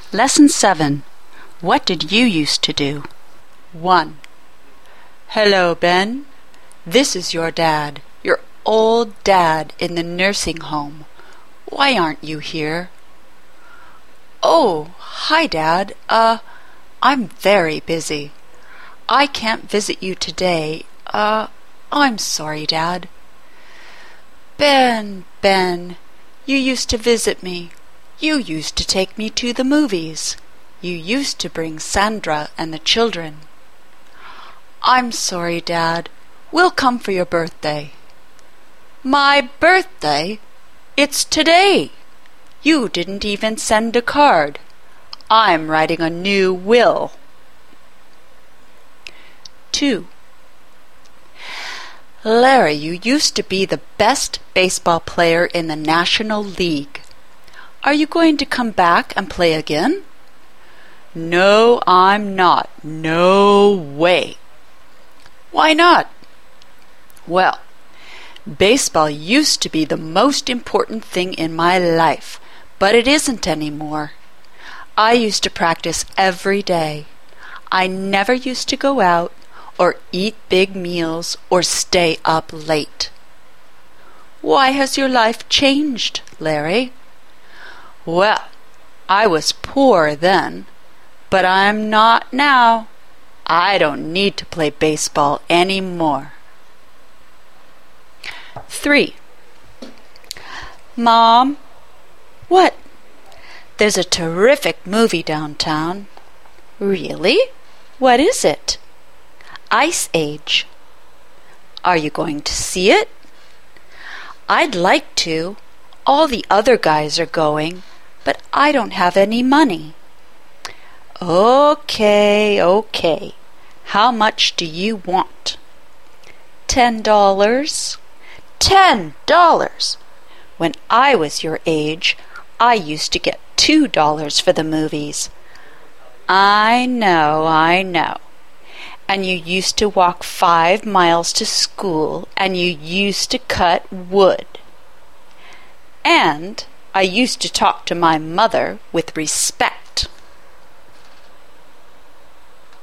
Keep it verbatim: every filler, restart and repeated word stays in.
Lesson seven. What did you used to do? one. Hello, Ben. This is your dad, your old dad in the nursing home. Why aren't you here? Oh, hi, Dad. Uh, I'm very busy. I can't visit you today. Uh, I'm sorry, Dad. Ben, Ben, you used to visit me. You used to take me to the movies. You used to bring Sandra and the children. I'm sorry, Dad. We'll come for your birthday. My birthday? It's today. You didn't even send a card. I'm writing a new will. two. Larry, you used to be the best baseball player in the National League. Are you going to come back and play again? No, I'm not. No way. Why not? Well, baseball used to be the most important thing in my life, but it isn't anymore. I used to practice every day. I never used to go out or eat big meals or stay up late. Why has your life changed, Larry? Well, I was poor then, but I'm not now. I don't need to play baseball anymore. three. Mom, what? There's a terrific movie downtown. Really? What is it? Ice Age. Are you going to see it? I'd like to. All the other guys are going, but I don't have any money. Okay, okay. How much do you want? Ten dollars. Ten dollars! When I was your age, I used to get two dollars for the movies. I know, I know. And you used to walk five miles to school, and you used to cut wood. And I used to talk to my mother with respect.